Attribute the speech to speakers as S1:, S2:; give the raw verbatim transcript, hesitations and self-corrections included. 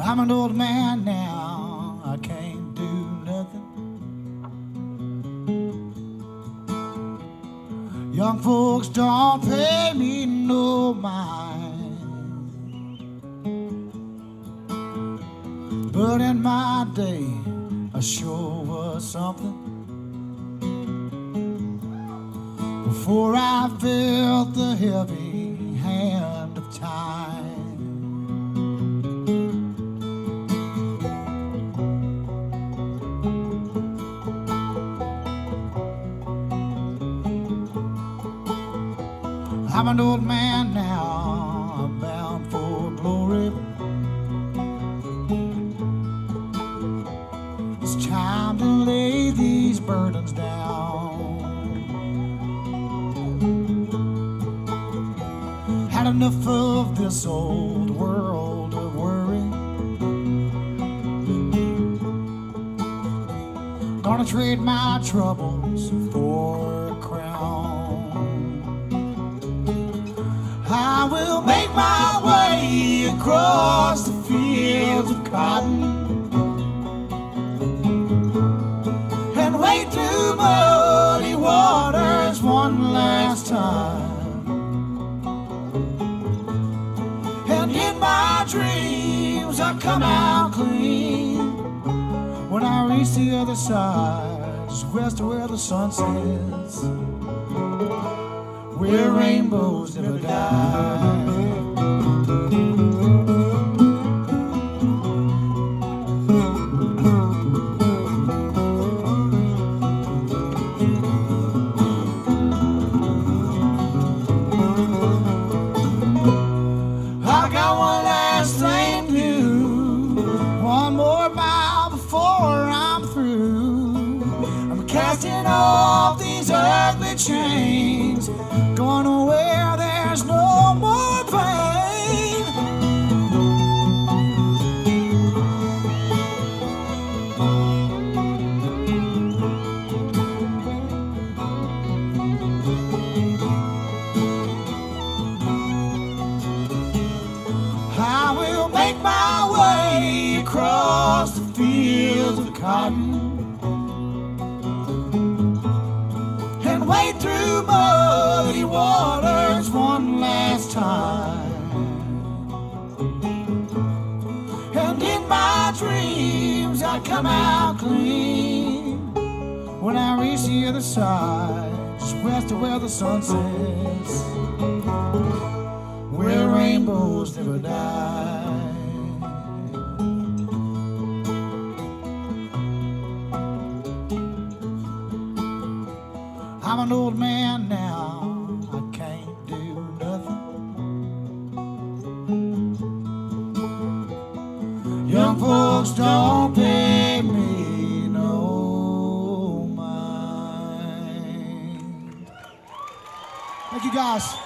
S1: I'm an old man now, I can't do nothing. Young folks don't pay me no mind, but in my day I sure was something. Before I felt the heavy hand of time. I'm an old man now, I'm bound for glory. It's time to lay these burdens down. Had enough of this old world of worry. Gonna trade my troubles for a crown. I will make my way across the fields of cotton and wade through muddy waters one last time. And in my dreams I come out clean when I reach the other side, just west of where the sun sets, where rainbows never die. I got one last thing to do, one more mile before I'm through. I'm casting off these ugly chains, going where there's no more pain. I will make my way across the fields of cotton and wade through muddy waters one last time. And in my dreams I come out clean when I reach the other side, just west of where the sun sets, where rainbows never die. I'm an old man now, I can't do nothing. Young folks don't pay me no mind. Thank you guys.